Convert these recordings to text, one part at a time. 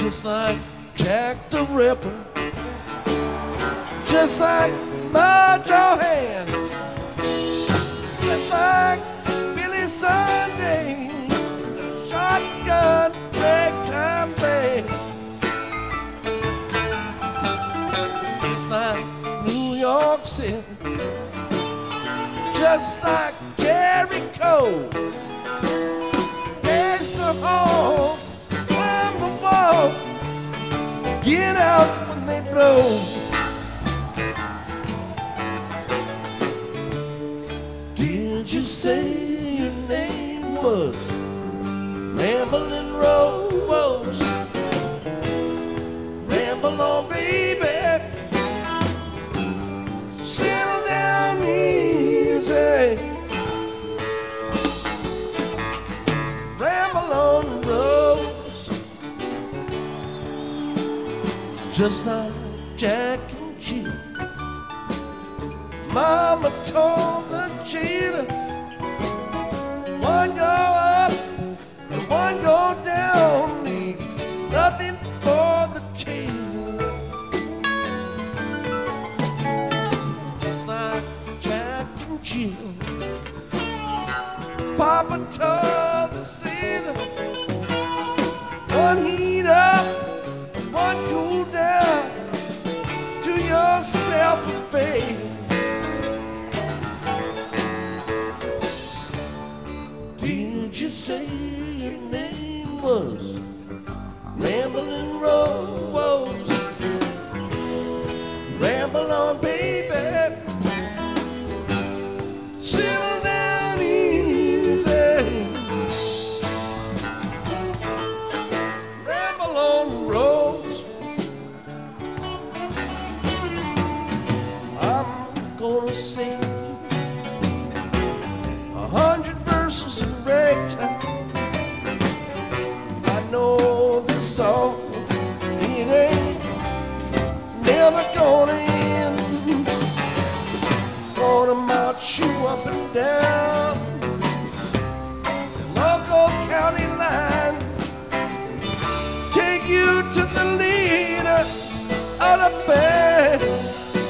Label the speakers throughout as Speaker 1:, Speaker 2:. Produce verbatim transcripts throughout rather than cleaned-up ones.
Speaker 1: just like Jack the Ripper, just like Mud Johan, just like Billy Sunday, the shotgun ragtime band, just like New York City, just like Jericho. Dance the halls, climb the wall, get out when they blow. Did you say your name was Ramblin' Rose? Ramble on, baby, settle down easy. Ramble on, Rose, just like Jack and Jill. Mama told the cheetah, one go up and one go down, leave nothing for the tail. Just like Jack and Jill, Papa told the cedar, one heat up and one cool down, do yourself a favor. Did you say your name was Ramblin' Rose? Ramble on, baby, settle down easy. Ramble on, Rose. I'm gonna sing a hundred verses in ragtime. I know this song, it ain't never gonna end. Gonna march you up and down the local county line, take you to the leader of the band.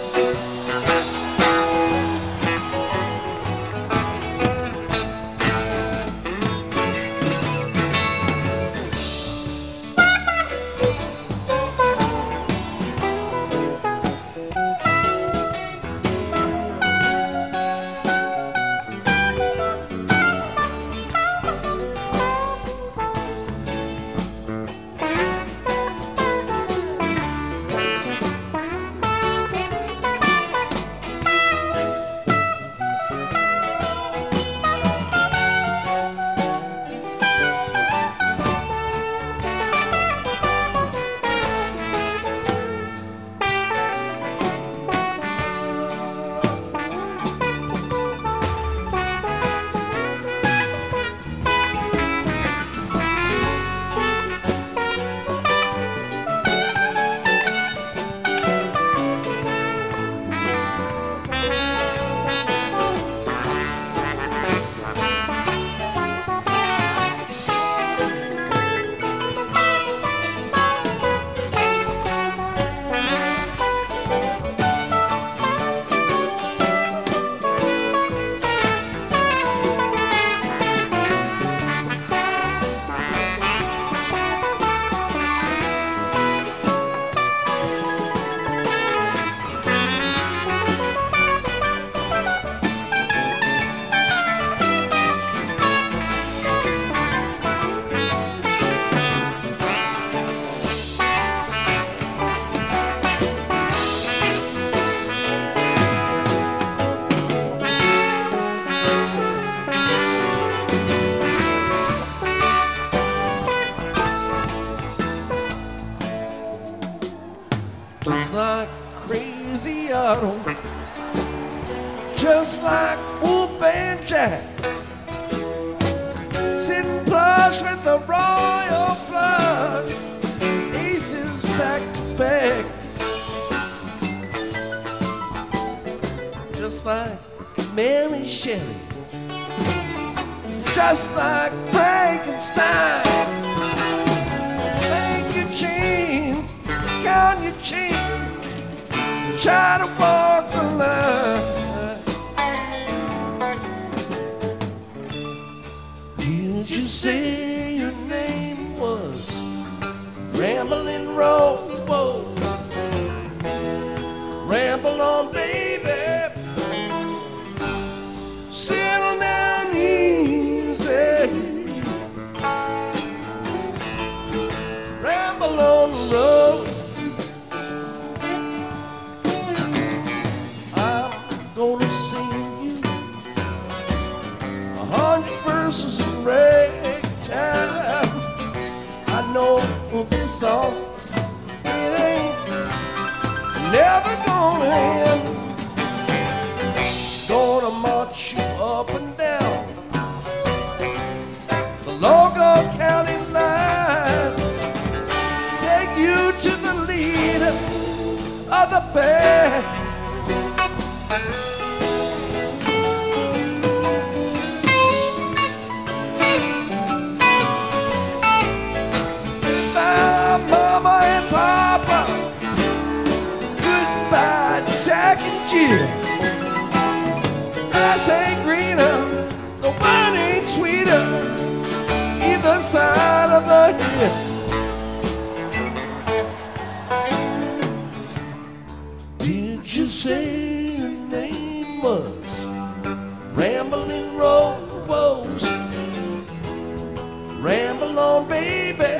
Speaker 1: Just like Crazy Otto, just like Wolfman Jack, sitting plush with the royal flush, aces back to back. Just like Mary Shelley, just like Frankenstein. Thank you, chains, count your change, try to walk the line. Did you say your name was Ramblin' Rose? Ramble on, baby. Settle down easy. Ramble on the road. I'm gonna sing you a hundred verses in ragtime. I know this song, it ain't never gonna end. Gonna march you up and down the Logan County line, take you to the leader of the band. Goodbye, Mama and Papa. Goodbye, Jack and Jill. Grass ain't greener, the wine ain't sweeter, either side of the hill. Did you say your name was Ramblin' Rose? Ramble on, baby.